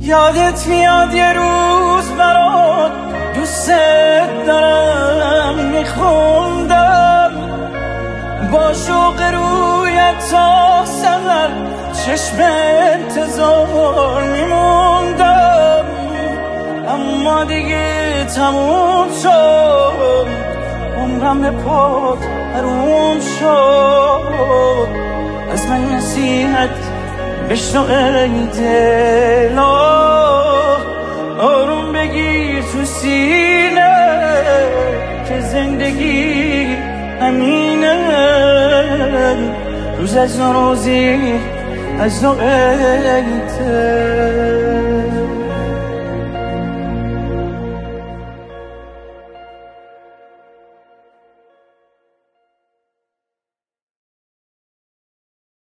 یادت میاد یه روز برات دوست دارم میخوندم، با شوق رویت تا سحر چشم انتظار میموندم، اما دیگه تموم شد، عمرم به پات حروم شد. از من نصیحت بشنو ای دل، آروم بگیر تو سینه که زندگی همینه، روز از روزی از نوعیته.